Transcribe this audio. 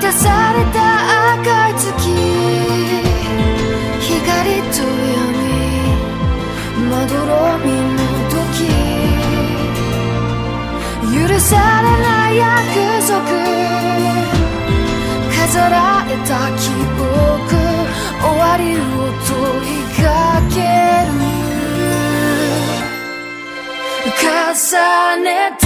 満たされた赤い月、光と闇、まどろみの時、許されない約束、飾られた記憶、終わりを問いかける。重ね